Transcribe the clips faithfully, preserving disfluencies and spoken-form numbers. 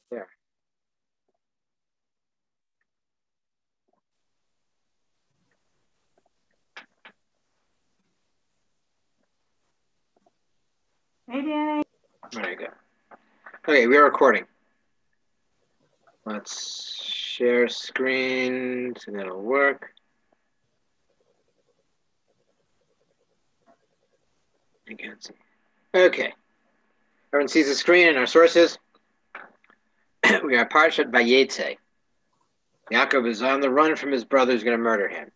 There. Hey, Danny. There you go. Okay, we're recording. Let's share screen so that'll work. I can't see. Okay. Everyone sees the screen and our sources. We are Parshat Vayetze. Yaakov is on the run from his brother who's going to murder him.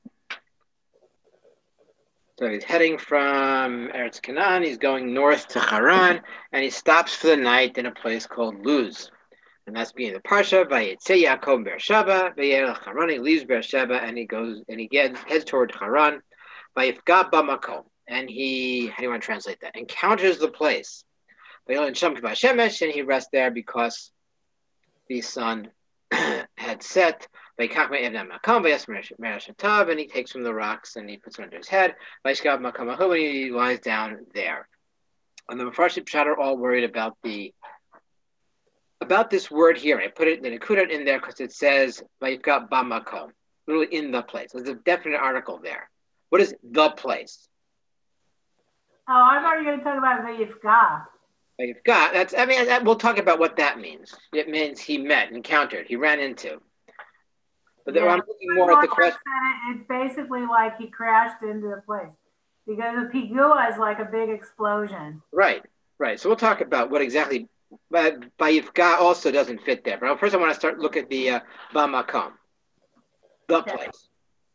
So he's heading from Eretz Canaan. He's going north to Haran, and he stops for the night in a place called Luz. And that's being the Parsha. Vayetze Yaakov Beersheba. Vayelech Haran. He leaves Beersheba and he goes and he gets heads toward Haran. Vayifga b'makom. And he, how do you want to translate that? Encounters the place. And he rests there because the sun had set. And he takes from the rocks and he puts it under his head. And he lies down there. And the Mepharshim Pshat are all worried about the about this word here. I put it, I put it in there because it says Vayifga b'makom, literally in the place. There's a definite article there. What is the place? Oh, I thought you were going to talk about Vayifga. Vayifga, that's, I mean, that, we'll talk about what that means. It means he met, encountered, he ran into. But yeah, I'm looking more at the question. It's basically like he crashed into the place. Because the pigua is like a big explosion. Right, right. So we'll talk about what exactly, but Vayifga also doesn't fit there. But first I want to start look at the uh, Bamakom, the okay. place.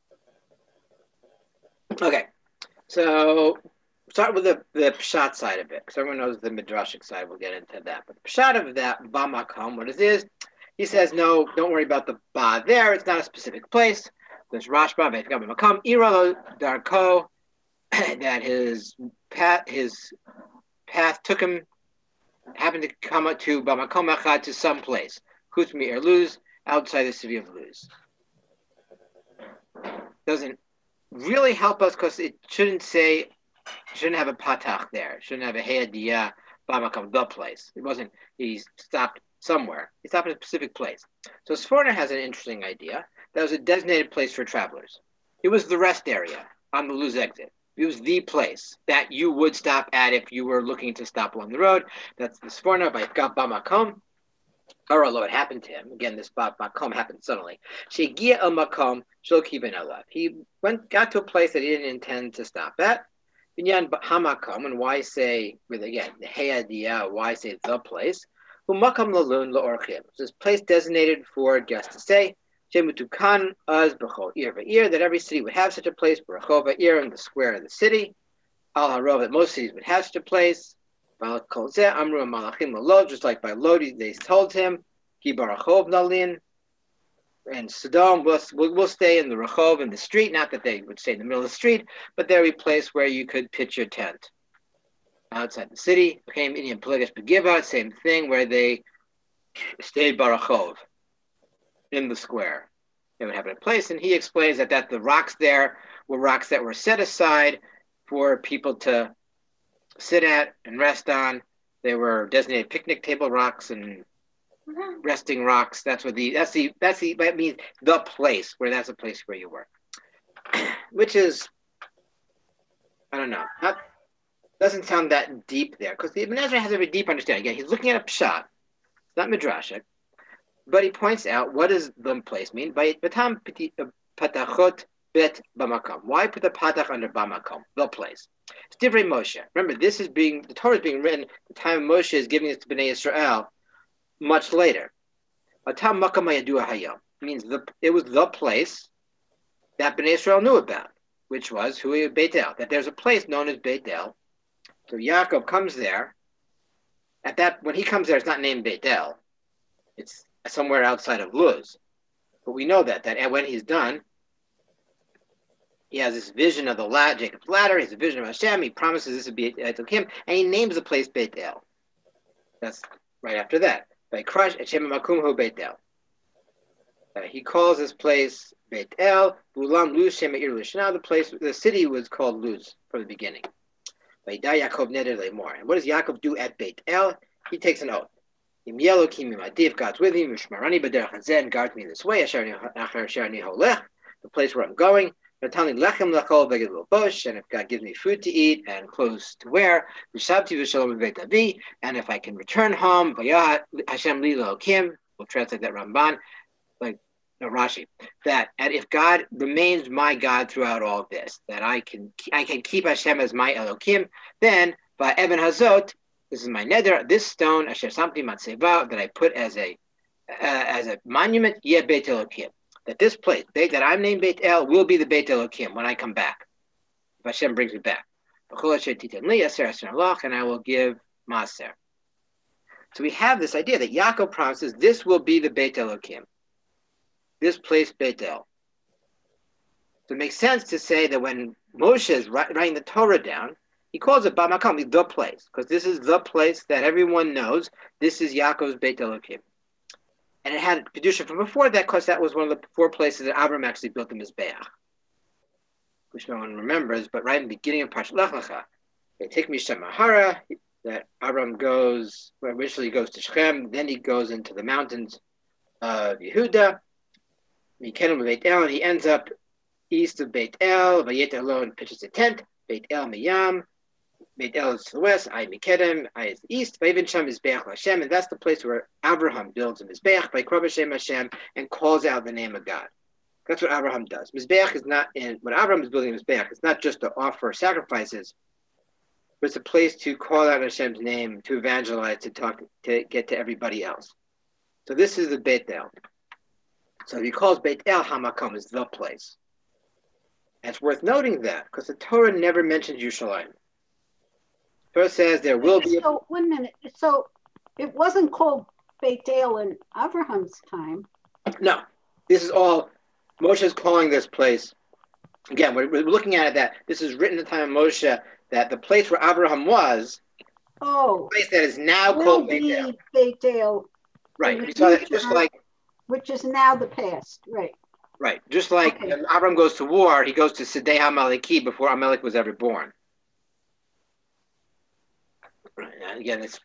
Okay, so start with the, the Pshat side of it, because everyone knows the Midrashic side. We'll get into that. But the Pshat of that, Bamakom, what it is, he says, no, don't worry about the Ba there. It's not a specific place. There's Rashba, Vayifga Bamakom, Iralo Darko, that his path, his path took him, happened to come up to Bamakom Echad, to some place, Chutz mi'ir Luz, outside the city of Luz. Doesn't really help us because it shouldn't say, shouldn't have a patach there. It shouldn't have a he'adiyah Bamakom, the place. It wasn't, he stopped somewhere. He stopped at a specific place. So Sforno has an interesting idea. That was a designated place for travelers. It was the rest area on the Luz exit. It was the place that you would stop at if you were looking to stop along the road. That's the Sforno by Vayifga b'makom. Or although it happened to him, again, this b'makom happened suddenly. Shegia el makom shel kiven elav. He went, got to a place that he didn't intend to stop at. Binyan hamakom, and why say with again the he'adiyah? Why say the place? Umakam lalun laorchim. This place designated for guests to stay. Shemutukan az b'chol ir v'ir, that every city would have such a place. B'chol v'ir, in the square of the city. Al harov, that most cities would have such a place. Kol zeh amru malachim lalo, just like by Lodi, they told him, Ki barachov nalin, and Sodom will will stay in the rachov, in the street. Not that they would stay in the middle of the street, but there would be a place where you could pitch your tent outside the city. Became Indian Pelagish Begiva, same thing, where they stayed barachov in the square. They would have a place, and he explains that, that the rocks there were rocks that were set aside for people to sit at and rest on. They were designated picnic table rocks and mm-hmm. resting rocks. That's what the that's the that's the that means the place where that's a place where you work. Which is, I don't know, not doesn't sound that deep there, because the Ibn Ezra has a very deep understanding. Again, he's looking at a pshat, it's not midrashic, but he points out what does the place mean by batam patachot bet bamakom. Why put the patach under bamakom, the place? It's different Moshe. Remember, this is being, the Torah is being written, the time Moshe is giving it to Bnei Israel much later. Batam makam hayadua hayom means the, it was the place that Bnei Israel knew about, which was who Beit El, that there's a place known as Beit El. So Yaakov comes there. At that, when he comes there, it's not named Beit El. It's somewhere outside of Luz. But we know that, that when he's done, he has this vision of the ladder, Jacob's ladder. He has a vision of Hashem. He promises this would be him, and he names the place Beit El. That's right after that. By Crush Hashem Makumhu Beit El. Uh, he calls this place Beit El. Bulam Luz Shem Meir Lishna. The place, the city was called Luz from the beginning. By Yaakov Neder Lemor. And what does Yaakov do at Beit El? He takes an oath. Im Yelokim im Adiv, God's with me. Mishmarani b'derech hazen, guard me this way. Asher ani holech, the place where I'm going. Natani lechem lechol v'ged l'bosh, and if God gives me food to eat and clothes to wear, v'shabti v'shalom v'beit avi, and if I can return home, v'yah Hashem li l'okim, we'll translate that Ramban, like no, Rashi, that and if God remains my God throughout all of this, that I can I can keep Hashem as my Elokim, then by Eben Hazot, this is my neder, this stone Asher Samti Matseva that I put as a uh, as a monument, Yeh Beit Elokim, that this place that I'm named Beit El will be the Beit Elokim when I come back, if Hashem brings me back. And I will give Maser. So we have this idea that Yaakov promises this will be the Beit Elokim. This place, Beit El. So it makes sense to say that when Moshe is writing the Torah down, he calls it Bamakom, the place, because this is the place that everyone knows. This is Yaakov's Beit Elokim. And it had Kedusha from before that, because that was one of the four places that Abram actually built the Mizbeach, which no one remembers, but right in the beginning of Parshat Lech Lecha, they take Mishem Mahara, that Abram goes, well, initially he goes to Shechem, then he goes into the mountains of Yehuda, Beit El, and he ends up east of Beit El. Vayet alone pitches a tent. Beit El miyam. Beit El is to the west. Ai mikedem. Ai is the east. Vayvin Shem is Mizbeach Hashem, and that's the place where Abraham builds a Mizbeach by Krov Hashem Hashem and calls out the name of God. That's what Abraham does. Mizbeach is not in when Abraham is building a Mizbeach. It's not just to offer sacrifices, but it's a place to call out Hashem's name, to evangelize, to talk, to get to everybody else. So this is the Beit El. So he calls Beit El Hamakom, is the place. And it's worth noting that because the Torah never mentions Yerushalayim. First says there will be. So a... one minute. So it wasn't called Beit El in Abraham's time. No, this is all Moshe is calling this place. Again, we're, we're looking at it that this is written at the time of Moshe, that the place where Abraham was, oh, the place that is now will called be Beit El. Beit El. Right. We saw that just like. Which is now the past, right? Right. Just like okay. When Abram goes to war, he goes to Sidei HaMaleki before Amalek was ever born. Right. And again, it's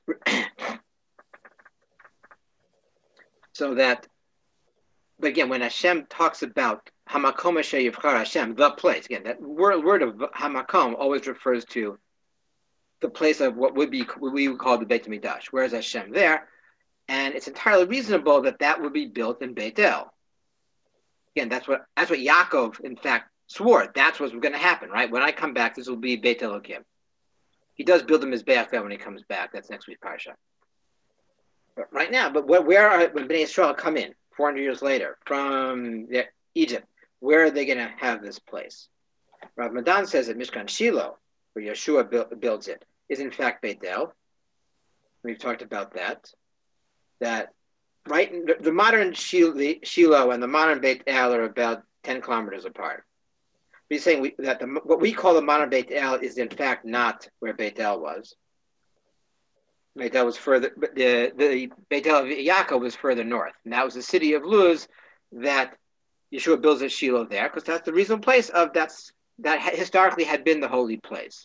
so that. But again, when Hashem talks about Hamakom Asher Yivchar Hashem, the place, again, that word, word of Hamakom always refers to the place of what would be what we would call the Beit Mikdash. Where's Hashem there? And it's entirely reasonable that that would be built in Beit El. Again, that's what that's what Yaakov, in fact, swore. That's what's going to happen, right? When I come back, this will be Beit Elokim. He does build him his Mizbeach there when he comes back. That's next week's parsha. But right now, but where, where are when Bnei Yisrael come in four hundred years later from the, Egypt? Where are they going to have this place? Rav Madan says that Mishkan Shiloh, where Yeshua build, builds it, is in fact Beit El. We've talked about that. That right, the, the modern Shiloh and the modern Beit El are about ten kilometers apart. But he's saying we, that the, what we call the modern Beit El is in fact not where Beit El was. Beit El was further, but the, the Beit El of Yaakov was further north. And that was the city of Luz that Yeshua builds a Shiloh there, because that's the reasonable place of that's that historically had been the holy place.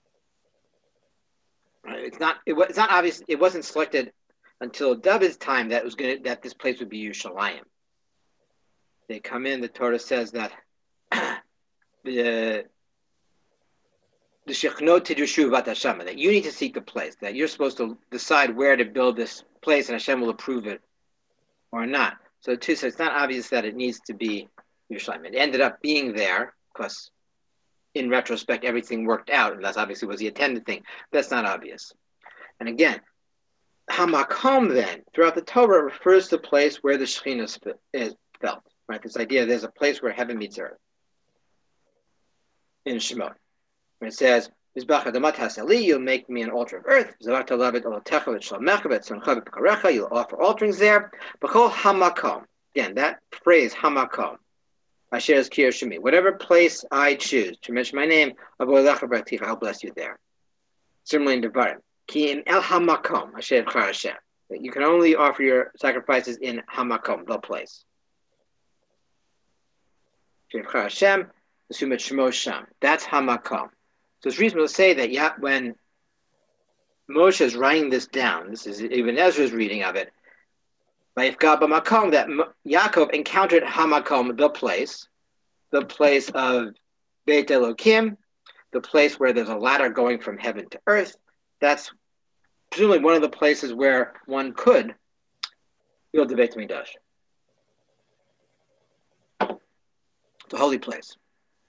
It's not, it, it's not obvious, it wasn't selected until David's time that it was going to, that this place would be Yerushalayim. They come in. The Torah says that the the shechnot tidushu vat Hashem, that you need to seek the place, that you're supposed to decide where to build this place, and Hashem will approve it or not. So too, so it's not obvious that it needs to be Yerushalayim. It ended up being there because, in retrospect, everything worked out, and that's obviously was the intended thing. That's not obvious. And again, Hamakom then, throughout the Torah, refers to the place where the Shekhinah is felt. Right? This idea there's a place where heaven meets earth. In Shemot, when it says, you'll make me an altar of earth. You'll offer offerings there. Hamakom. Again, that phrase, Hamakom. Asher's Kir Shemi. Whatever place I choose to mention my name, I'll bless you there. Similarly in Devarim. Ki in El Hamakom, Asher Hashem. You can only offer your sacrifices in Hamakom, the place. Asher Hashem, Sumet Shemo Sham. That's Hamakom. So it's reasonable to say that yeah, when Moshe is writing this down. This is Ibn Ezra's reading of it. Vayifga b'makom, that Yaakov encountered Hamakom, the place, the place of Beit Elokim, the place where there's a ladder going from heaven to earth. That's presumably one of the places where one could build the Beit Mikdash. It's a holy place.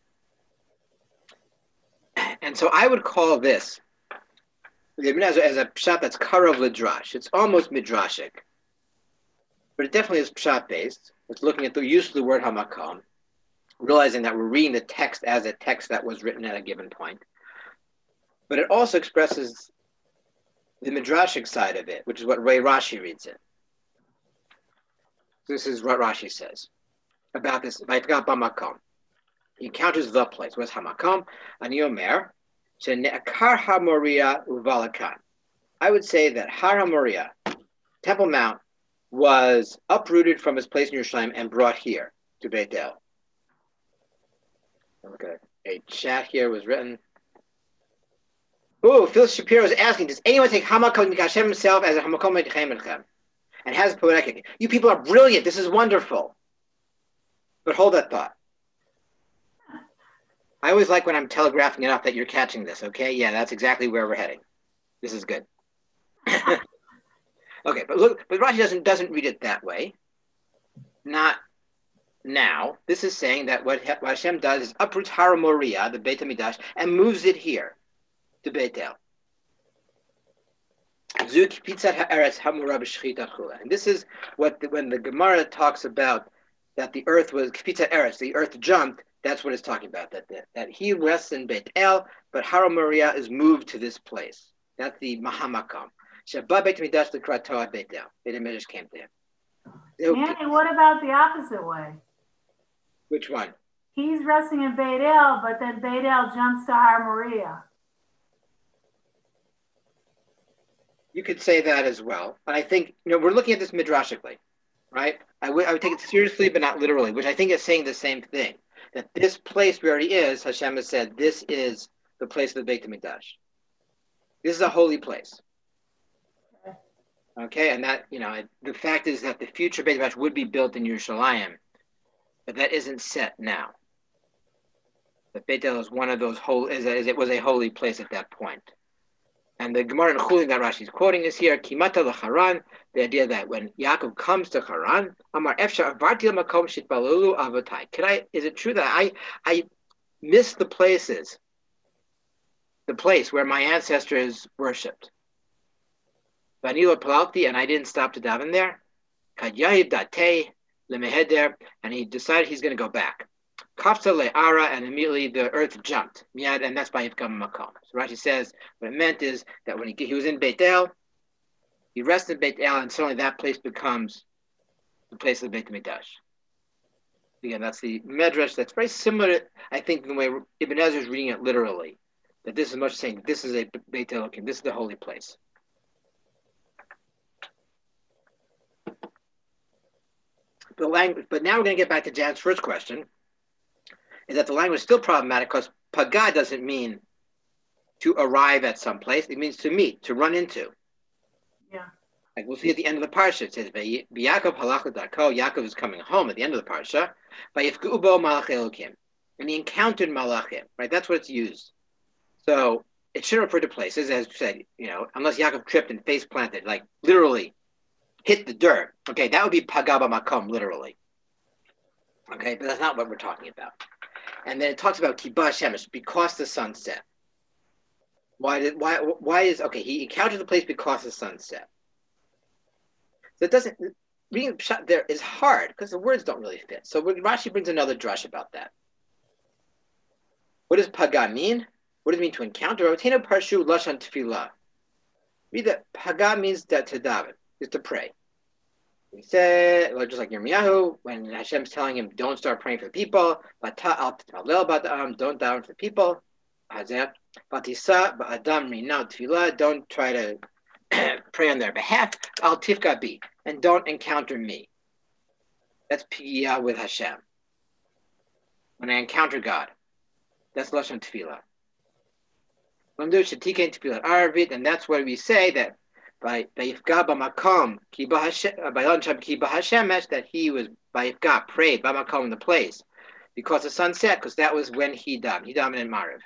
And so I would call this as a pshat that's karav lidrash. It's almost midrashic, but it definitely is pshat based. It's looking at the use of the word hamakom, realizing that we're reading the text as a text that was written at a given point. But it also expresses the midrashic side of it, which is what Ray Rashi reads it. This is what Rashi says about this. He encounters the place. What's hamakom? Ani omer shene'akar haMoriah uvalakan. I would say that Har HaMoriah, Temple Mount, was uprooted from its place in Yerushalayim and brought here to Beit El. Look at it. A chat here was written. Oh, Phil Shapiro is asking, does anyone take Hamakom Hashem himself as a Hamakom Medichem and has poetic? You people are brilliant. This is wonderful. But hold that thought. I always like when I'm telegraphing enough that you're catching this, okay? Yeah, that's exactly where we're heading. This is good. Okay, but look, but Rashi doesn't doesn't read it that way. Not now. This is saying that what, what Hashem does is uproots Har HaMoriah, the Beit HaMikdash, and moves it here to Beit El. And this is what the, when the Gemara talks about that the earth was Kipitza Eretz, the earth jumped. That's what it's talking about. That that, that he rests in Beit El, but Har HaMoriah is moved to this place. That's the Mahamakam. Shabbat Beit Midrash the Krato Beit El. Beit Midrash came there. Andy, what about the opposite way? Which one? He's resting in Beit El, but then Beit El jumps to Har HaMoriah. You could say that as well. And I think, you know, we're looking at this midrashically, right? I, w- I would take it seriously, but not literally, which I think is saying the same thing. That this place where he is, Hashem has said, this is the place of the Beit HaMikdash. This is a holy place. Okay, okay? And that, you know, the fact is that the future Beit HaMikdash would be built in Yerushalayim, but that isn't set now. The Beit El is one of those whole, is, a, is it was a holy place at that point. And the Gemara in Chulin that Rashi is quoting is here, Kimata l'Haran, the idea that when Yaakov comes to Haran, Amar Efshar avarti l'makom shitbalulu avotai. Could I? Is it true that I I miss the places, the place where my ancestors worshipped? Vanilo palalti, and I didn't stop to daven there. Kad yahiv datei lemeheder, and he decided he's going to go back. Kafta le'ara, and immediately the earth jumped. Miyad, and that's by Yivkam Makom. So Rashi says what it meant is that when he, he was in Beit El, he rested in Beit El, and suddenly that place becomes the place of the Beit HaMikdash. Again, that's the Medrash that's very similar, I think, to the way Ibn Ezra is reading it literally. That this is much saying this is a Beit Elokim, this is the holy place. The language, but now we're going to get back to Jan's first question. Is that the language is still problematic because paga doesn't mean to arrive at some place. It means to meet, to run into. Yeah. Like we'll see at the end of the parsha, it says, Yaakov halach darko, Yaakov is coming home at the end of the parsha, Vayifgu bo malach Elokim. And he encountered malachim, right? That's what it's used. So it should refer to places, as you said, you know, unless Yaakov tripped and face planted, like literally hit the dirt. Okay, that would be paga b'makom, literally. Okay, but that's not what we're talking about. And then it talks about kibbah shemesh, because the sun set. Why did why why is okay? He encountered the place because the sun set. So it doesn't reading pshat there is hard because the words don't really fit. So Rashi brings another drush about that. What does paga mean? What does it mean to encounter? Rotena parshu lashon tefillah. Read that paga means that to daven, is to pray. He said, well, just like Yirmiyahu, when Hashem's telling him, don't start praying for the people, don't down for the people, don't try to pray on their behalf, al tifka bi, and don't encounter me. That's piyah with Hashem. When I encounter God, that's lashon tefillah. Lamdu Shatiken Tefillat Arvit, and that's why we say that by Bayifga Bamakom, by Lanchab Ki Bahashemesh, that he was Bayifga prayed Bamakom in the place because the sun set, because that was when he died. He died in Mariv.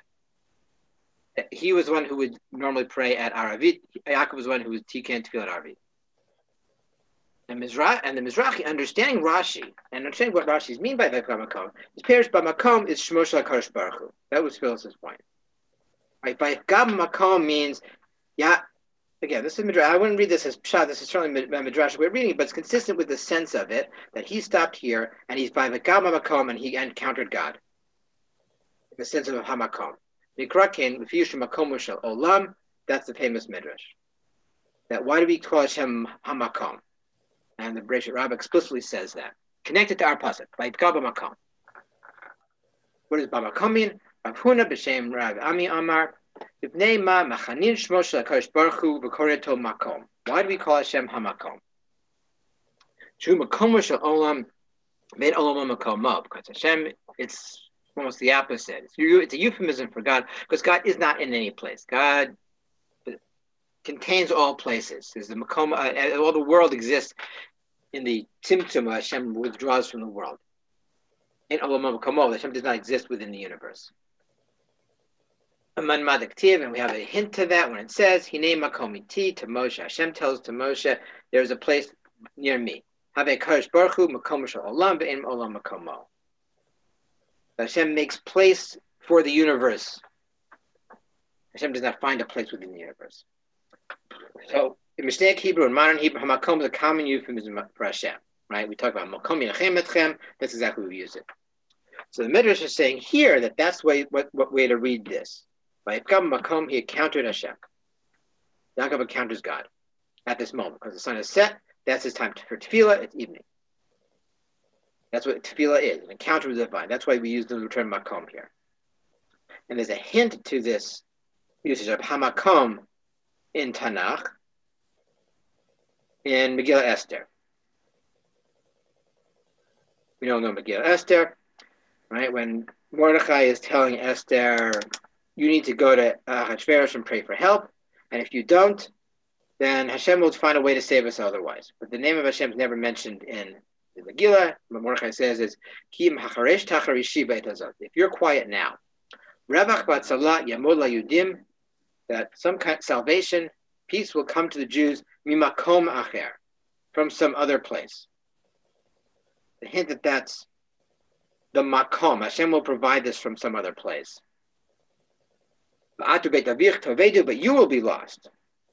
He was the one who would normally pray at Aravit. Yaakov was the one who was Tiken Tefillat Arvit. And, Mizra- and the Mizrahi, understanding Rashi and understanding what Rashi's mean by Bayifga Bamakom, his parish Bamakom is Shmo Shel HaKadosh Baruch Hu. That was Phyllis's point. Right? Bayifga Bamakom means, yeah, again, this is Midrash. I wouldn't read this as Pshat. This is certainly a Midrash way of reading it, but it's consistent with the sense of it that he stopped here and he's by Bayifga Bamakom and he encountered God. The sense of Hamakom. Mikrakin, V'fiyush Makom Shel Olam, that's the famous Midrash. That why do we call Hashem Hamakom? And the Bereshit Rabbah explicitly says that. Connected to our pasuk, Bayifga Bamakom. What does Bamakom mean? Rav Huna b'shem Rav Ami Amar, Ibnei Ma Machanin Shmo Shel HaKadosh Baruch Hu V'Koreto Makom. Why do we call Hashem Hamakom? Shu Makom Shel Olam, Ve'et Olam Makom. Because Hashem, it's almost the opposite. It's, it's a euphemism for God, because God is not in any place. God contains all places. There's the Makom, uh, all the world exists in the Tzimtzum. Hashem withdraws from the world. In Olam Makom, Hashem does not exist within the universe. And we have a hint to that when it says, Hinei Makom iti to Moshe. Hashem tells to Moshe, there's a place near me. Have a Kadosh Baruch Hu Makom Shel Olam Ve'en Olam Makomo. Hashem makes place for the universe. Hashem does not find a place within the universe. So in Mishnah Hebrew and modern Hebrew, Hamakom is a common euphemism for Hashem. Right? We talk about Makom Yinachem Etchem. That's exactly what we use it. So the Midrash is saying here that that's way, what, what way to read this. By Bayifga Makom, he encountered Hashem. Yaakov encounters God at this moment because the sun is set. That's his time for tefillah. It's evening. That's what tefillah is, an encounter with the divine. That's why we use the term makom here. And there's a hint to this usage of hamakom in Tanakh in Megillah Esther. We don't know Megillah Esther, right? When Mordechai is telling Esther, you need to go to Ahasuerus and pray for help, and if you don't, then Hashem will find a way to save us otherwise. But the name of Hashem is never mentioned in the Megillah. What Mordechai says is, Kim hacharesh tacharishi beitazot. If you're quiet now, Revach batzalat yamod layudim, that some kind of salvation, peace will come to the Jews, mimakom acher, from some other place. The hint that that's the makom. Hashem will provide this from some other place. But you will be lost.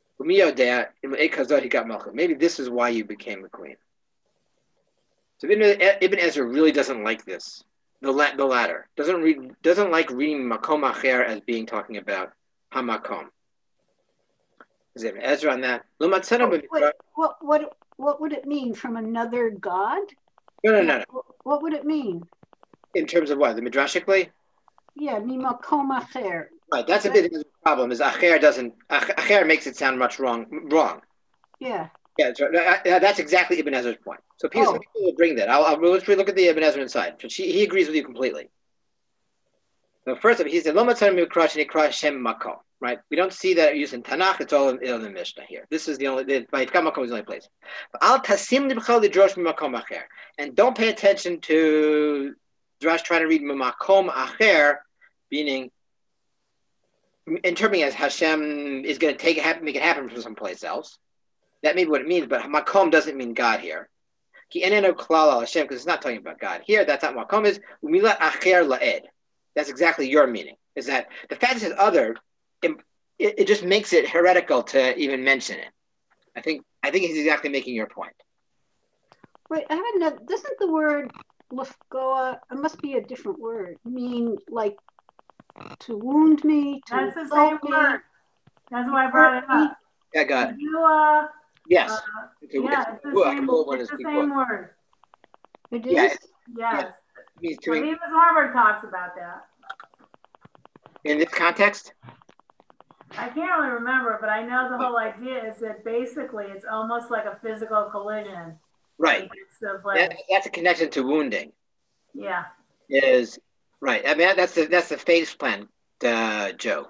Maybe this is why you became a queen. So Ibn Ezra really doesn't like this. The la- the latter doesn't read doesn't like reading makom acher as being talking about hamakom. Is Ibn Ezra on that? What, what what what would it mean, from another god? No, no, no, no. What would it mean? In terms of what, the midrashically? Yeah, mimakom acher. Right, that's a bit of a problem. Is acher doesn't acher makes it sound much wrong wrong. Yeah. Yeah, so, uh, that's exactly Ibn Ezra's point. So people, oh. people will bring that. I'll, I'll let's look at the Ibn Ezra inside. But she, he agrees with you completely. So first of all, he said, "Lo matzanu mikrash nikra Hashem makom." Right? We don't see that used in Tanakh. It's all in, in the Mishnah here. This is the only. The Bayifga Makom is the only place. Al tasim libchal lidrosh mimakom acher, and don't pay attention to Drash trying to read mimakom acher, meaning interpreting as Hashem is going to take it happen, make it happen from someplace else. That may be what it means, but makom doesn't mean God here. Ki enenu klal al Hashem, because it's not talking about God here. That's not makom is umilat acher laed. That's exactly your meaning. Is that the fact that it says other, it, it just makes it heretical to even mention it. I think I think he's exactly making your point. Wait, I haven't know. Doesn't the word lefgoa, it must be a different word, mean like to wound me? To That's the same me, word. That's why I brought it up. Yeah, got it. You, uh, yes. Uh, it's, yeah, it's, it's the same, it's the same word. It is? Yeah, yes. Yeah. It means to well, even Harvard talks about that. In this context? I can't really remember, but I know the whole idea is that basically it's almost like a physical collision. Right. That, that's a connection to wounding. Yeah. Is right. I mean, that's the that's the face plant uh, joke.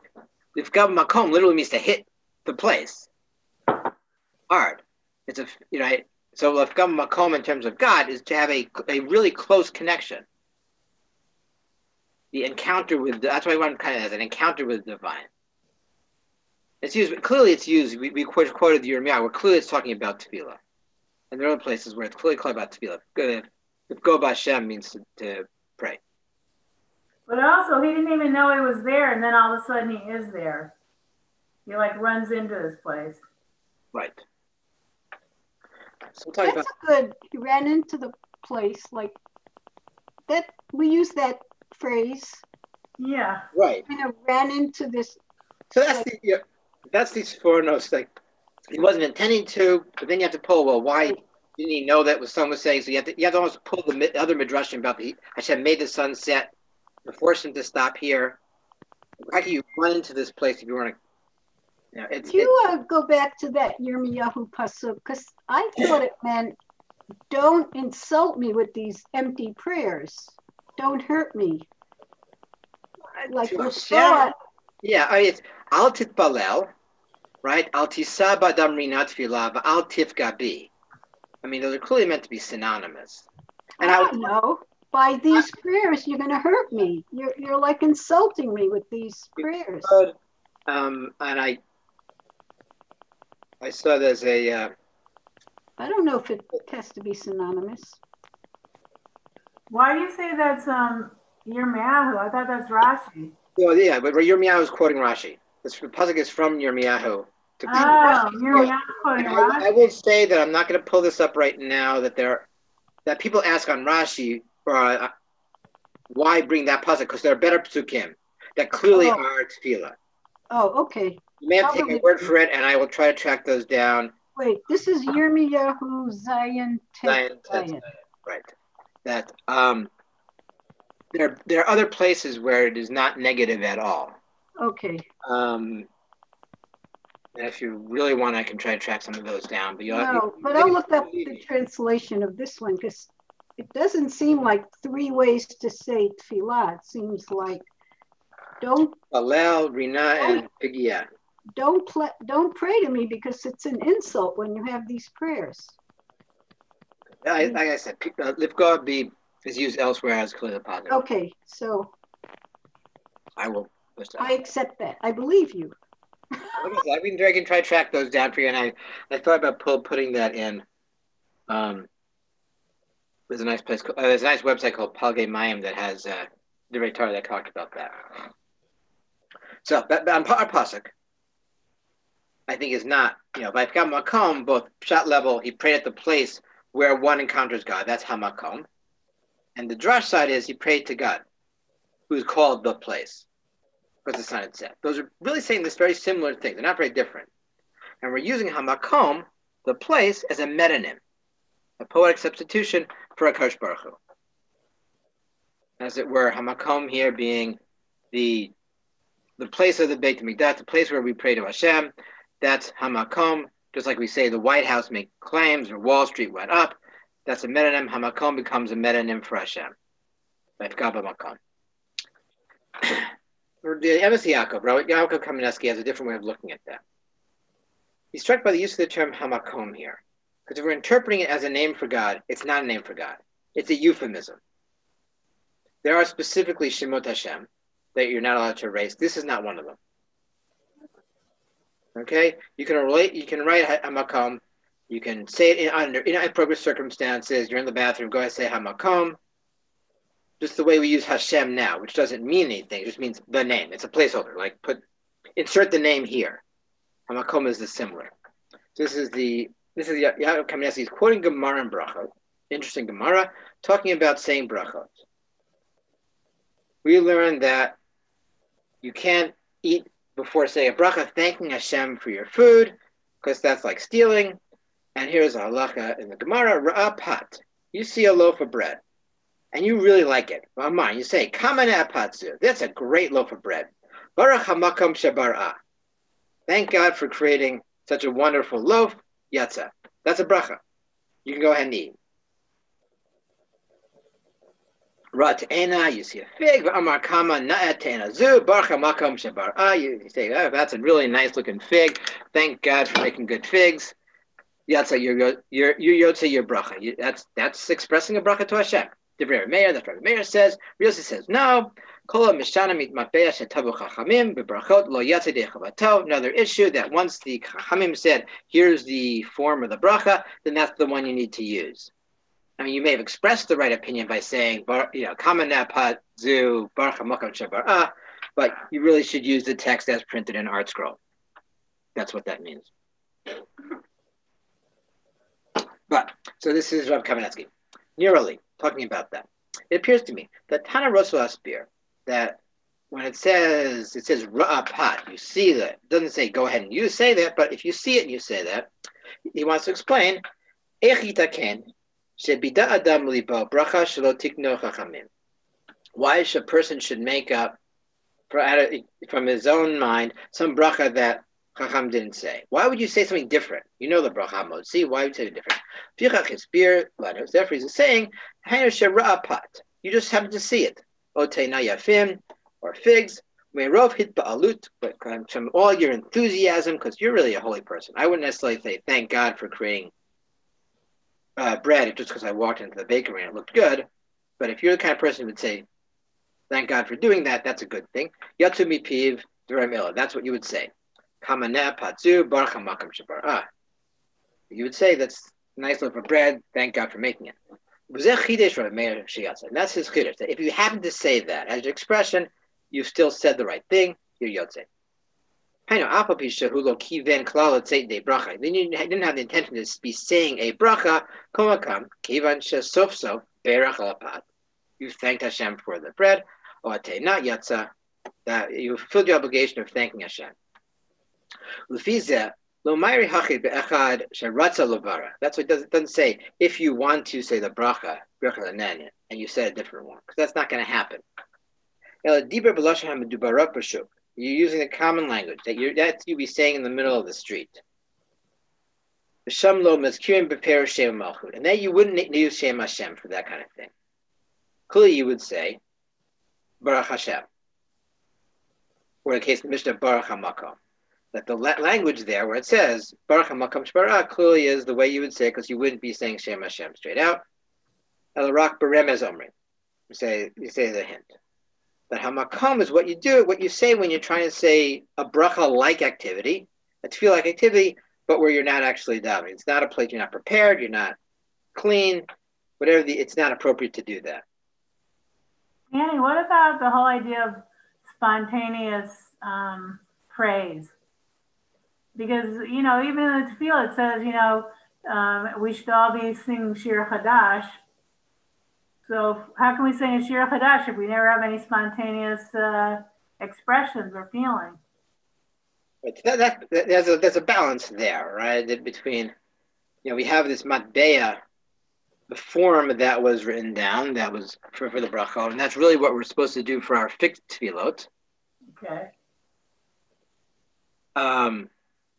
Lifgab makom literally means to hit the place hard. It's a you know so lifgab makom in terms of God is to have a a really close connection. The encounter with that's why one kind of has an encounter with the divine. It's used clearly. It's used. We, we quoted the Yirmiyah where clearly it's talking about tefillah, and there are other places where it's clearly called about tefillah. If go b'Hashem means to, to pray. But also, he didn't even know he was there, and then all of a sudden he is there. He like runs into this place. Right. So That's about, a good. He ran into the place like that. We use that phrase. Yeah. Right. Kind of ran into this. So that's the yeah, that's these four notes. Like he wasn't intending to, but then you have to pull. Well, why didn't he know that what someone was saying? So you have to you have to almost pull the other midrashim about the Hashem made the sun set to force him to stop here. How can you run into this place if you want to? You know, it's, you it's, uh, go back to that Yirmiyahu pasuk because I thought it meant don't insult me with these empty prayers. Don't hurt me. Like Hashem, yeah, I mean, it's al titbalel, right? Al tisa b'adam rinat tefillah, al tifga bi. I mean, those are clearly meant to be synonymous. And I I don't know. By these prayers, you're going to hurt me. You're you're like insulting me with these prayers. But, um, and I, I saw there's a. Uh, I don't know if it has to be synonymous. Why do you say that's um Yirmiyahu? I thought that's Rashi. Well, yeah, but Yirmiyahu is quoting Rashi. This the pasuk is from Yirmiyahu. To oh, Yirmiyahu quoting I, Rashi. I will say that I'm not going to pull this up right now. That there, that people ask on Rashi or uh, why bring that pasuk because there are better psukim that clearly oh. are tefillah. Oh, okay. You may have to take my word for it, and I will try to track those down. Wait, this is Yirmiyahu Zion Tet Zion. Right. That um, there there are other places where it is not negative at all. Okay. Um, and if you really want, I can try to track some of those down. But, no, you, but I'll look up the translation of this one because it doesn't seem like three ways to say tefillah. It seems like don't Alel, Rina, and Pigia. Don't pl- don't pray to me because it's an insult when you have these prayers. I, like I said, uh, Lifgah be is used elsewhere as clearly positive. Okay, so I will. I accept that. I believe you. I've been I can try to track those down for you, and I, I thought about pull, putting that in. Um, there's a nice place. Uh, there's a nice website called Palgei Mayim that has uh, the Torah that talked about that. So, but, but on our pasuk, I think is not you know by Makom both shot level. He prayed at the place where one encounters God. That's Hamakom, and the drash side is he prayed to God, who is called the place. Because the sun had set. Those are really saying this very similar thing. They're not very different. And we're using Hamakom, the place, as a metonym, a poetic substitution for HaKadosh Baruch Hu. As it were, Hamakom here being the the place of the Beit HaMikdash, the place where we pray to Hashem. That's Hamakom. Just like we say the White House made claims or Wall Street went up. That's a metonym. Hamakom becomes a metonym for Hashem. Makom. The M S Yaakov, Yaakov Kamenetsky has a different way of looking at that. He's struck by the use of the term Hamakom here. Because if we're interpreting it as a name for God, it's not a name for God. It's a euphemism. There are specifically Shemot Hashem that you're not allowed to erase. This is not one of them. Okay? You can relate, you can write Hamakom. You can say it in, under inappropriate circumstances. You're in the bathroom, go ahead and say Hamakom. Just the way we use Hashem now, which doesn't mean anything, it just means the name. It's a placeholder. Like put, insert the name here. Hamakom is the similar. So this is the this is Yaakov Kamenetsky. He's quoting Gemara and Brachot. Interesting Gemara, talking about saying Brachot. We learned that you can't eat before saying a bracha, thanking Hashem for your food, because that's like stealing. And here's a halacha in the Gemara: Ra'ah pat. You see a loaf of bread. And you really like it. Well, mine, you say, Kamana Apatsu. That's a great loaf of bread. Baruch HaMakom Shebar'ah. Thank God for creating such a wonderful loaf. Yatza. That's a bracha. You can go ahead and eat. Rat'ena, you see a fig. Amar kama na'atena zu barcha makom shebar. Ah, you say, oh, that's a really nice looking fig. Thank God for making good figs. Yatsa, you're you're you yotze your bracha. You, that's that's expressing a bracha to Hashem. Divrei Meir, that's what Meir says. Yossi says no. Kola mishana mit mapeh shetabu chachamim bebrachot lo yatze dechavato. Another issue that once the chachamim said, here's the form of the bracha, then that's the one you need to use. I mean, you may have expressed the right opinion by saying, you know, kama zu barcha makom shebarah, but you really should use the text as printed in Art Scroll. That's what that means. But, so this is Rav Kamenetsky. Neurally, talking about that. It appears to me that Tana Rosso Aspir, that when it says, it says ra'apat, you see that. It doesn't say go ahead and you say that, but if you see it and you say that, he wants to explain, echitaken, shebida adam libo bracha shelo tikno chachamim. Why should a person should make up from his own mind some bracha that Chacham didn't say? Why would you say something different? You know the bracha mode. See, why would you say it different? Therefore, he's saying, you just happen to see it. Or figs. From all your enthusiasm, because you're really a holy person. I wouldn't necessarily say, thank God for creating uh, bread just because I walked into the bakery and it looked good. But if you're the kind of person who would say, thank God for doing that, that's a good thing. Yatsu mipiv d'ramila. That's what you would say. Kamaneh patzu barcha makom shebarah. You would say that's a nice loaf of bread. Thank God for making it. And that's his chiddush. That if you happen to say that as your expression, you still said the right thing. You're yotze. Then you didn't have the intention to be saying a bracha. You thanked Hashem for the bread. Not yatsa. That you fulfilled your obligation of thanking Hashem. That's what it does. It doesn't say if you want to say the bracha, and you said a different one, because that's not going to happen. You're using the common language that you that you be saying in the middle of the street. And then you wouldn't use Shem Hashem for that kind of thing. Clearly, you would say Baruch Hashem, or in the case of Mishnah Baruch HaMakom. That the la- language there where it says Baruch HaMakom Shbarah clearly is the way you would say it, because you wouldn't be saying Shem Hashem straight out. El Rak Beremez Omrim. You say you say the hint. That Hamakom is what you do, what you say when you're trying to say a bracha-like activity, a tefillah-like activity, but where you're not actually davening. It's not a place, you're not prepared, you're not clean, whatever the, it's not appropriate to do that. Annie, what about the whole idea of spontaneous um, praise? Because, you know, even in the tefillah, it says, you know, um, we should all be singing Shir Chadash. So how can we sing a Shir Chadash if we never have any spontaneous uh, expressions or feeling? That, that, that, there's, a, there's a balance there, right? Between, you know, we have this matbeya, the form that was written down, that was for, for the brachot, and that's really what we're supposed to do for our fixed tefillot. Okay. Um,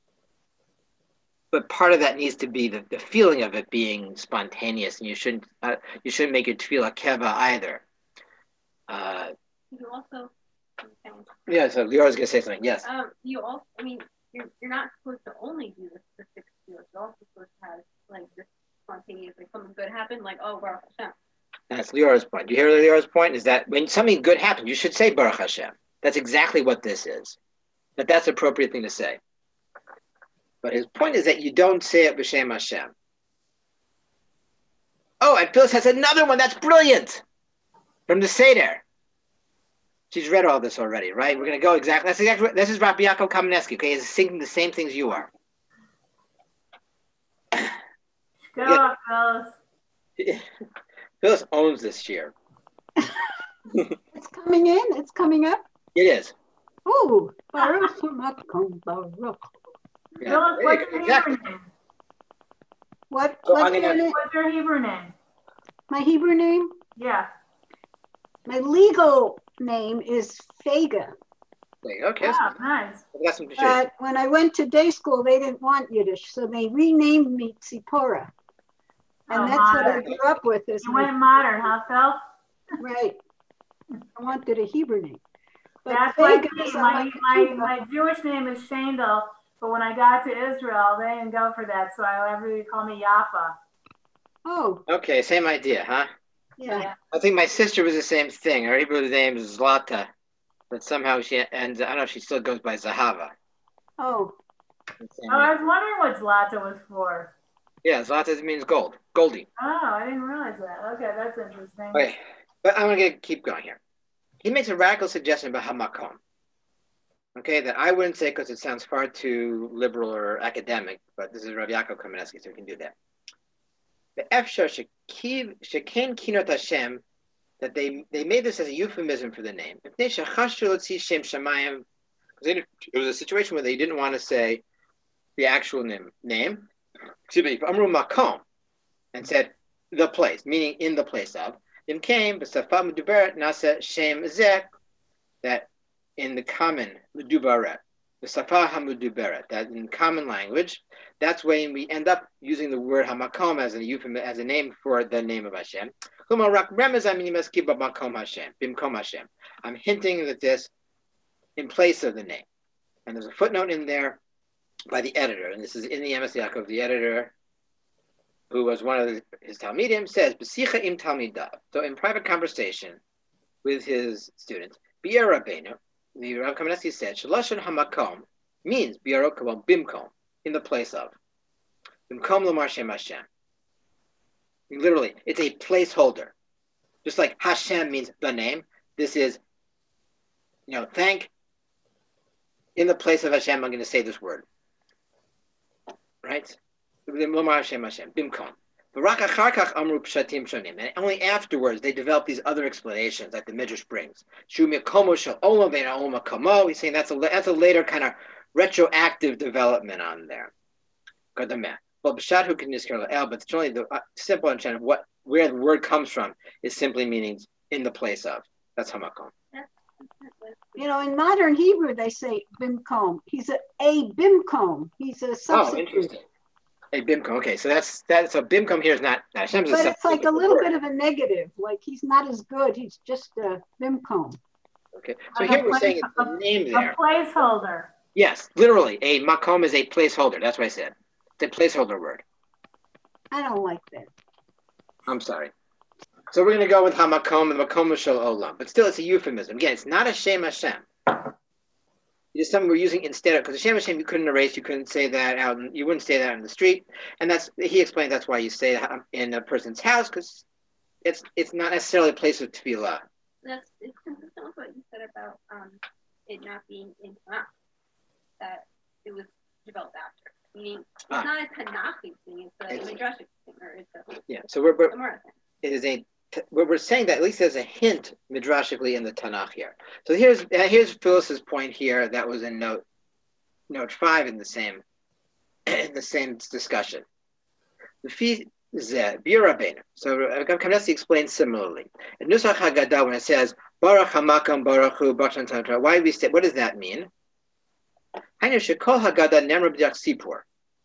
but part of that needs to be the, the feeling of it being spontaneous, and you shouldn't uh, you shouldn't make it tefillah keva either. Uh, you also. Yeah, so Lior is going to say something. Yes. Um, you also, I mean, you're you're not supposed to only do this for six tefillot. You're also supposed to have like this spontaneous, like something good happened, like oh Baruch Hashem. That's Lior's point. You hear Lior's point? Is that when something good happens, you should say Baruch Hashem. That's exactly what this is. But that's the appropriate thing to say. But his point is that you don't say it b'Shem Hashem. Oh, and Phyllis has another one that's brilliant from the Seder. She's read all this already, right? We're going to go exactly. That's exactly. This is Rabbi Yaakov Kamenetsky. Okay, he's singing the same things you are. Go yeah. Phyllis. Phyllis owns this year. It's coming in. It's coming up. It is. Ooh, Baruch Makom Baruch. Yeah. Phyllis, what's your exactly. Hebrew name? What? So what's, gonna, your name? What's your Hebrew name? My Hebrew name? Yeah. My legal name is Fega. Okay. Yeah, nice. But when I went to day school, they didn't want Yiddish, so they renamed me Tzipora. And oh, that's modern. what I grew up with. Is you went modern, huh, Phil? Right. I wanted a Hebrew name. But That's like Vegas, me. I'm My, like my, Cuba. my Jewish name is Shandel, but when I got to Israel, they didn't go for that, so I everybody called me Yafa. Oh, Okay, same idea, huh? yeah. I think my sister was the same thing. Her Hebrew name is Zlata, but somehow she and I don't know if she still goes by Zahava. Oh, Oh, I was wondering what Zlata was for. Yeah, Zlata means gold, Goldie. Oh, I didn't realize that. Okay, that's interesting. Okay, but I'm gonna keep going here. He makes a radical suggestion about hamakom. Okay, that I wouldn't say because it sounds far too liberal or academic, but this is Rav Yaakov Kamenetsky, so we can do that. The Efshar Shekain Kinot Hashem, that they they made this as a euphemism for the name. Because it was a situation where they didn't want to say the actual name, name. Excuse me, Amru Makom, and said the place, meaning in the place of. Then came B'Safa Meduberet Nasa Shem Zek, that in the common Meduberet, the Safa Hamuduberet, that in common language, that's when we end up using the word Hamakom as a euphemism, as a name for the name of Hashem. I'm hinting at this in place of the name. And there's a footnote in there by the editor, and this is in the Emes Yaakov, the editor, who was one of the, his Talmidim, says, B'sicha im Talmidav. So in private conversation with his students, B'yer Rabbeinu, the Rav Kamenetsky said, Shalashon hamakom means B'yer Rabbeinu bimkom, in the place of. Bimkom l'mar Shem Hashem. Literally, it's a placeholder. Just like Hashem means the name, this is, you know, thank, in the place of Hashem, I'm going to say this word. Right? L'mar Hashem Hashem, bimkom. And only afterwards they develop these other explanations that the Midrash brings. He's saying that's a that's a later kind of retroactive development on there. But generally the simple understanding of what where the word comes from is simply meaning in the place of. That's hamakom. You know, in modern Hebrew they say bimkom. He's a, a bimkom. He's a substitute. Oh, interesting. A bimkom. Okay, so that's that. So bimkom here is not. Hashem's but a it's like a little bit of a negative. Like he's not as good. He's just a bimkom. Okay, so Like here a we're place- saying it's the name there. A placeholder. Yes, literally, a makom is a placeholder. That's what I said. It's a placeholder word. I don't like that. I'm sorry. So we're going to go with hamakom and makom shel olam, but still, it's a euphemism. Again, it's not a Shem Hashem. It's something we're using instead of, because Hashem Hashem you couldn't erase, you couldn't say that out, you wouldn't say that on the street, and that's he explained that's why you say that in a person's house, because it's it's not necessarily a place of tefillah. That's it's consistent with what you said about um it not being in Tanakh, that it was developed after. Meaning it's Ah. not a Tanakhic thing; it's a It's- Midrashic thing, or it's a Yeah, so we're, we're Gemara thing. it is a we're we're saying that at least there's a hint midrashically in the Tanakh here. So here's uh, here's Phyllis's point here that was in note note five in the same in the same discussion. The fee zeh b'Rabbeinu. So Rav Kamenetsky explains similarly. In Nusach Haggadah, when it says Baruch Hamakam Baruch Hu Baruch Shantan, why we say what does that mean? Hainu shekol Haggadah nemra b'dak sipur.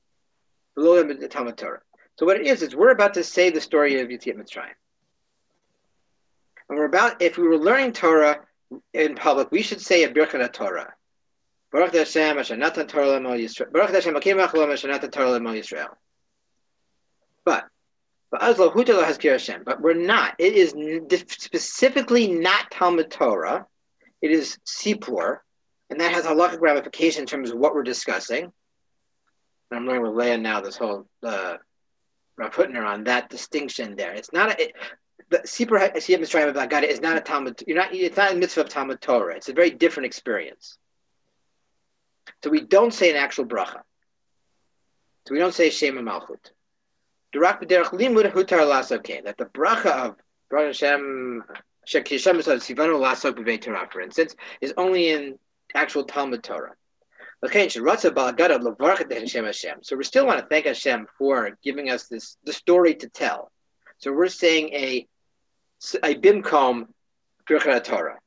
So what it is is we're about to say the story of Yetziat Mitzrayim. And we're about, if we were learning Torah in public, we should say a Birkat Torah. Baruch Hashem, Asher Natan Torah L'Amo Yisrael. Baruch Hashem, Akim Achlam, Asher Natan Torah L'Amo Yisrael. But, but Azlo Hutelo Hazkir Hashem. But we're not. It is specifically not Talmud Torah. It is Sipur, and that has halachic ramification in terms of what we're discussing. And I'm learning with Leah now this whole uh, Rav Hutner on that distinction there. It's not a. It, The Sipur Yetziat Mitzrayim of Haggadah is not a Talmud. You're not. It's not a mitzvah of Talmud Torah. It's a very different experience. So we don't say an actual bracha. So we don't say Shema Malchut. Durak b'derech limud hutar lasok kein. That the bracha of Baruch Hashem Shekishem Sivanu lasok b'vei Torah, for instance, is only in actual Talmud Torah. So we still want to thank Hashem for giving us this the story to tell. So we're saying a a bimkom Birkat Torah.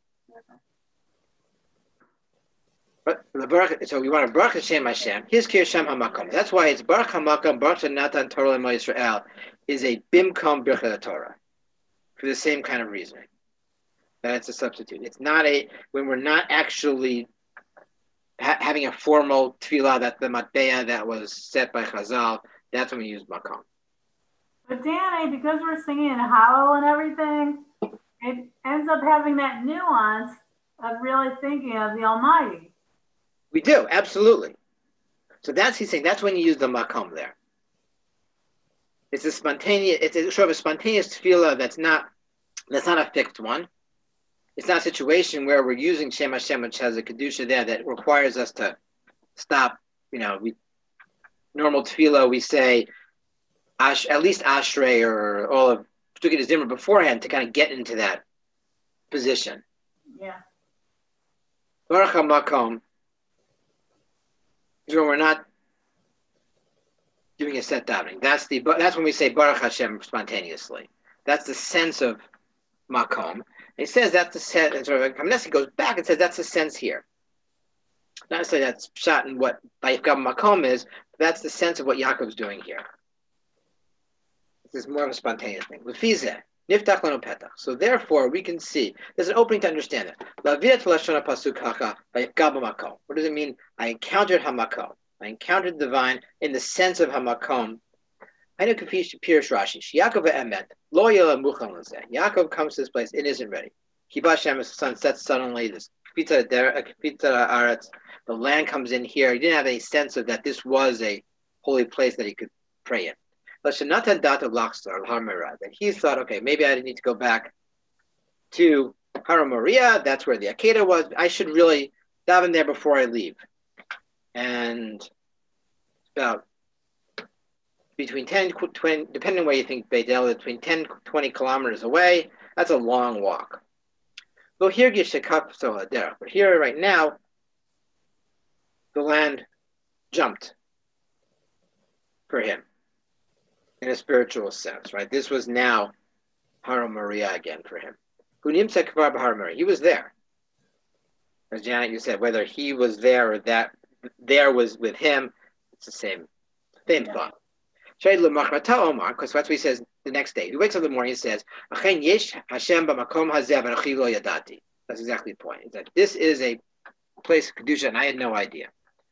But the Baruch, so we want to Baruch Hashem Hashem. His Kir Shem Hamakom. That's why it's Baruch Hamakom Baruch Natan Torah L'Mo Yisrael is a bimkom Birkat Torah for the same kind of reasoning. that it's a substitute. It's not a, when we're not actually ha- having a formal tefillah, that the matbeya that was set by Chazal, that's when we use makom. But Danny, because we're singing in hollow and everything, it ends up having that nuance of really thinking of the Almighty. We do, absolutely. So that's, he's saying, that's when you use the makom there. It's a spontaneous, it's a sort of a spontaneous tefillah that's not, that's not a fixed one. It's not a situation where we're using Shem Hashem, which has a kedusha there that requires us to stop. You know, we normal tefillah, we say ash, at least Ashrei or all of P'tukei Zimra beforehand to kind of get into that position. Yeah. Baruch HaMakom is when we're not doing a set davening. That's the that's when we say Baruch Hashem spontaneously. That's the sense of makom. It says that's the sense, and sort of Kamnesi goes back and says that's the sense here. Not necessarily that's shot in what Vayifgab makom is, but that's the sense of what Yaakov's doing here. This is more of a spontaneous thing. Lefizeh, niftach lanu petach. So therefore, we can see there's an opening to understand it. Laviat lashon pasuk hacha vayifgab makom. What does it mean? I encountered hamakom. I encountered the divine in the sense of hamakom. I know Kafish Pirish Rashi. Yaakov emet lo yela muchan l'zeh. Yaakov comes to this place. It isn't ready. Kibbutz Shem, the sun sets suddenly. This kfitza aretz. The land comes in here. He didn't have any sense of that. This was a holy place that he could pray in. That he thought, okay, maybe I need to go back to Har Moriah. That's where the Akedah was. I should really daven there before I leave. And about between ten, twenty, depending on where you think Beit El, between ten, twenty kilometers away, that's a long walk. But here, but here right now, the land jumped for him in a spiritual sense, right? This was now Har Moriah again for him. He was there. As Janet, you said, whether he was there or that there was with him, it's the same, same yeah. thought. Because that's what he says the next day. He wakes up in the morning and says, That's exactly the point. It's that this is a place of Kedusha, and I had no idea.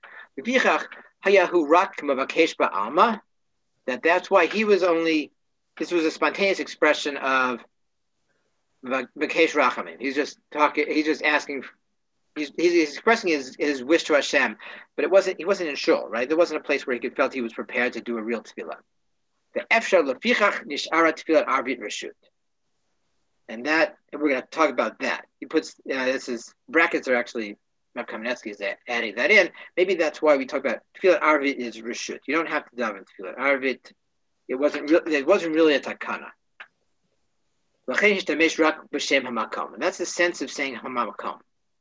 That that's why he was only, this was a spontaneous expression of Vakesh Rachamim. He's just talking, he's just asking, he's, he's expressing his, his wish to Hashem, but it wasn't, he wasn't in shul, right? There wasn't a place where he could felt he was prepared to do a real tefillah. The Efshar Lefichach Nishara Tefillah Arvit Reshut. And that, and we're going to talk about that. He puts, uh, this is, brackets are actually, Rav Kamenetsky is adding that in. Maybe that's why we talk about Tefillah Arvit is Reshut. You don't have to daven Tefillah Arvit. It wasn't, re- it wasn't really a takana. And that's the sense of saying Hamakom.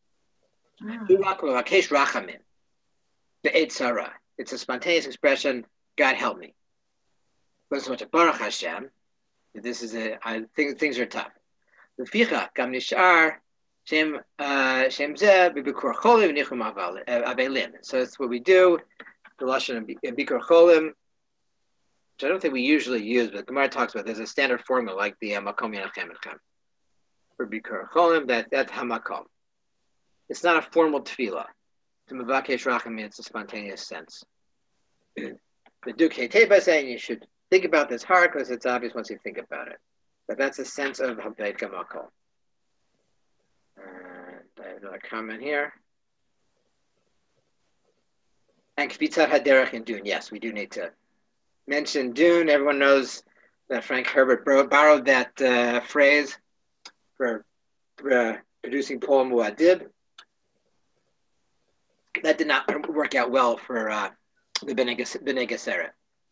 It's a spontaneous expression. God help me. But so much a Baruch Hashem. This is a I think things are tough. Leficha gam nishar shem shem zeh bikur cholim nichum abelim. So that's what we do. The lashon of bikur cholim, which I don't think we usually use, but Gemara talks about. There's a standard formula like the makom yanachem enchem for bikur cholim. That that's hamakom. It's not a formal tefillah. To mevakesh rachamim, it's a spontaneous sense. The Duke Heteba saying you should think about this hard because it's obvious once you think about it. But that's a sense of Habeit Gamakol. And I have another comment here. And Kvitzat Haderech in Dune. Yes, we do need to mention Dune. Everyone knows that Frank Herbert borrowed that uh, phrase for uh, producing Paul Muad'Dib. That did not work out well for uh, the Bnei Geseret.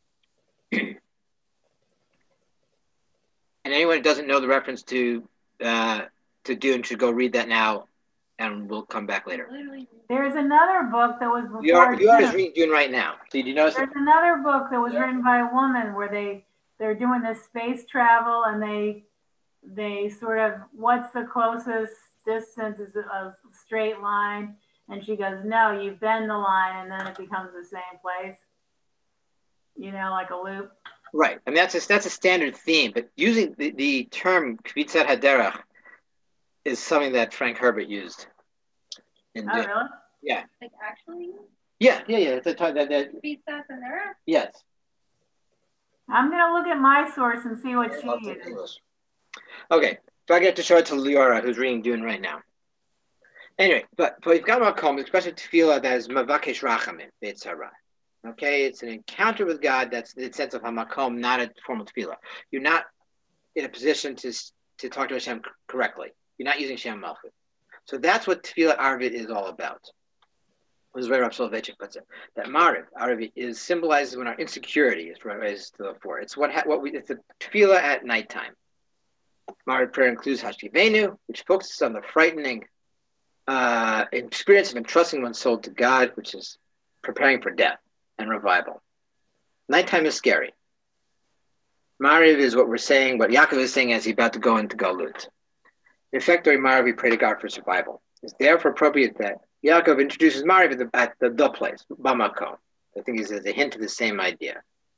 And anyone who doesn't know the reference to uh, to Dune should go read that now, and we'll come back later. There's another book that was before You are, you are Dune. reading Dune right now. Did you notice? There's it? Another book that was yeah. written by a woman where they they're doing this space travel, and they they sort of what's the closest distance is a straight line, and she goes, no, you bend the line, and then it becomes the same place. You know, like a loop. Right, I mean that's a, that's a standard theme, but using the, the term Kvitzat Haderech is something that Frank Herbert used. In Oh, the, really? yeah. Like actually, Yeah, yeah, yeah. It's a that, that, that, beats that in there. yes. I'm going to look at my source and see what she used. English. Okay, so I get to show it to Liora, who's reading Dune right now. Anyway, but but you've got Makom, especially tefillah that is Mavakesh Rachamim, Beitzara. Okay, it's an encounter with God that's the sense of Hamakom, not a formal tefillah. You're not in a position to to talk to Hashem correctly. You're not using Shem Malchut. So that's what tefillah Arvit is all about. This is where Rav Soloveitchik puts it. That Mariv, Arvit, is symbolizes when our insecurity is raised to the fore. It's what ha- what we it's a tefillah at nighttime. Mariv prayer includes Hashivenu, which focuses on the frightening uh, experience of entrusting one's soul to God, which is preparing for death and revival. Nighttime is scary. Mariv is what we're saying, what Yaakov is saying as he's about to go into Galut. In effect, during Mariv, we pray to God for survival. It's therefore appropriate that Yaakov introduces Mariv at the, at the, the place, Bamako. I think it's a hint of the same idea.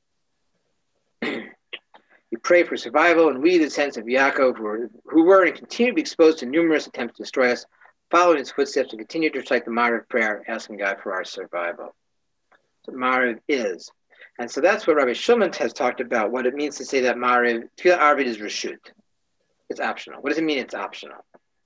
We pray for survival, and we, the sense of Yaakov, who were, who were and continue to be exposed to numerous attempts to destroy us, follow in his footsteps and continue to recite the Mariv prayer, asking God for our survival. So Mariv is. And so that's what Rabbi Shulman has talked about, what it means to say that Mariv, Tefillah Arvit is Reshut. It's optional. What does it mean it's optional?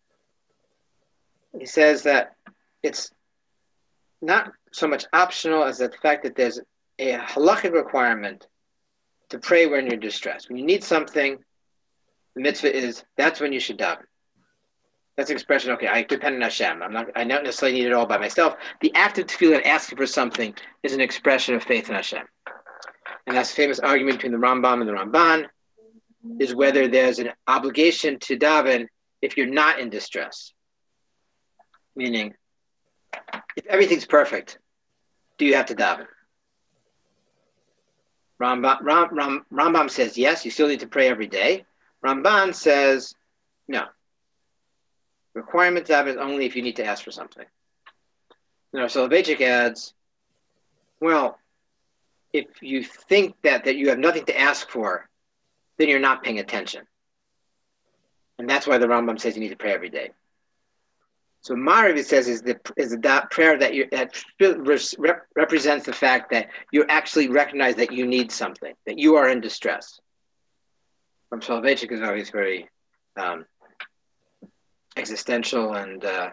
He says that it's not so much optional as the fact that there's a halachic requirement to pray when you're distressed. When you need something, the mitzvah is that's when you should daven. That's an expression. Okay, I depend on Hashem. I'm not. I don't necessarily need it all by myself. The act of tefillah, asking for something, is an expression of faith in Hashem. And that's a famous argument between the Rambam and the Ramban, is whether there's an obligation to daven if you're not in distress. Meaning, if everything's perfect, do you have to daven? Rambam, Ram, Ram, Rambam says yes, you still need to pray every day. Ramban says no. Requirement to daven is only if you need to ask for something. Now, Soloveitchik adds, well, if you think that, that you have nothing to ask for, then you're not paying attention. And that's why the Rambam says you need to pray every day. So Mariv, it says, is the is the prayer that you that rep, represents the fact that you actually recognize that you need something, that you are in distress. From Soloveitchik is always very um, existential and uh,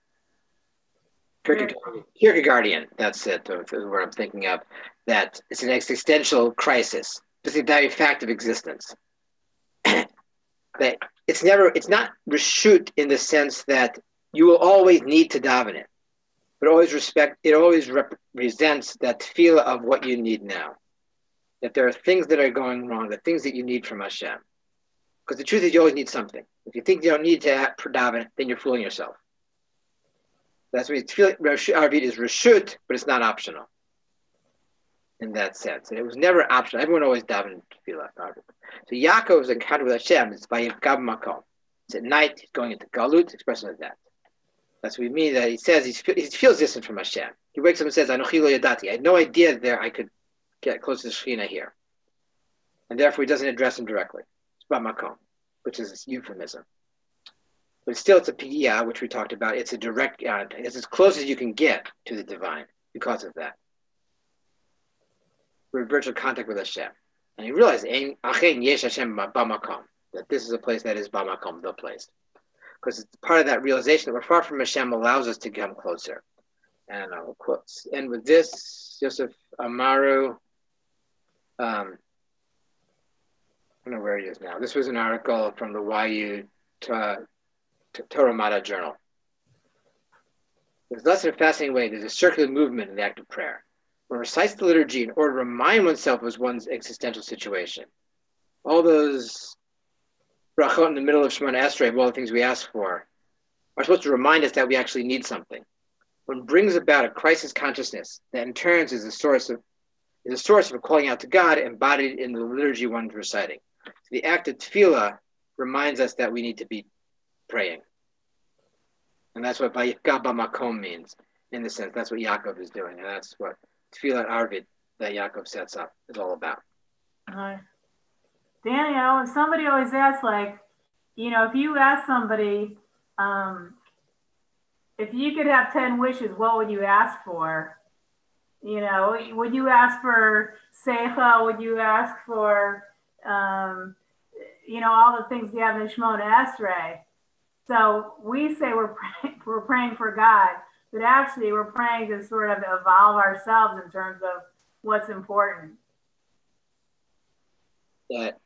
Kierkegaardian. That's it. That's what I'm thinking of. That it's an existential crisis. It's the very fact of existence. That it's never. It's not reshut in the sense that you will always need to daven it, but always respect. It always represents that feel of what you need now. That there are things that are going wrong, the things that you need from Hashem. Because the truth is, you always need something. If you think you don't need to daven, then you're fooling yourself. That's what it's Arvit is reshut, but it's not optional. In that sense, and it was never optional. Everyone always davened tefillah. So Yaakov's encounter with Hashem is by Yivgav Makom. It's at night. He's going into Galut, expression of that. That's what we mean. That he says he's, he feels distant from Hashem. He wakes up and says, "Anochi lo yadati." I had no idea there I could get close to the Shekhinah here, and therefore he doesn't address him directly. It's ba makom, which is this euphemism. But still, it's a piyah, which we talked about. It's a direct. Uh, it's as close as you can get to the divine because of that. We're in virtual contact with Hashem, and he realized achein yesh Hashem ba makom, that this is a place that is ba makom, the place. Because it's part of that realization that we're far from Hashem allows us to come closer. And I'll quote, and with this, Yosef Amaru, um, I don't know where he is now. This was an article from the Y U Torah Mada Journal. There's less in a fascinating way. There's a circular movement in the act of prayer. One recites the liturgy in order to remind oneself of one's existential situation. All those brachot in the middle of Shemona Esrei, of all the things we ask for, are supposed to remind us that we actually need something. One brings about a crisis consciousness that in turn is a source of is a source of calling out to God embodied in the liturgy one's reciting. So the act of tefillah reminds us that we need to be praying. And that's what Vayikra b'makom means, in the sense. That's what Yaakov is doing. And that's what tefillah Arvit that Yaakov sets up is all about. All right. Danny, I know somebody always asks, like, you know, if you ask somebody um, if you could have ten wishes, what would you ask for? You know, would you ask for seicha? Would you ask for, um, you know, all the things you have in Shemona Esrei? So we say we're praying, we're praying for God, but actually we're praying to sort of evolve ourselves in terms of what's important. That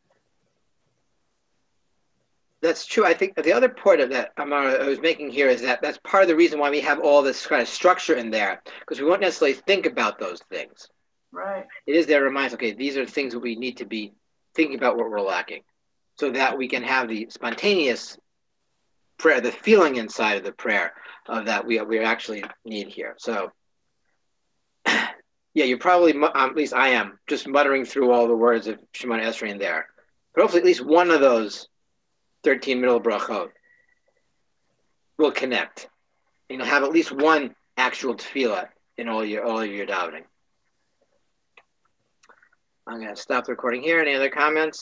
that's true. I think the other part of that I'm, I was making here is that that's part of the reason why we have all this kind of structure in there, because we won't necessarily think about those things. Right. It is there to remind us, okay, these are things that we need to be thinking about what we're lacking, so that we can have the spontaneous prayer, the feeling inside of the prayer of that we we actually need here. So, yeah, you're probably, um, at least I am, just muttering through all the words of Shemona Esrei in there. But hopefully at least one of those thirteen middle brachot will connect. And you'll have at least one actual tefillah in all your all of your davening. I'm going to stop the recording here. Any other comments?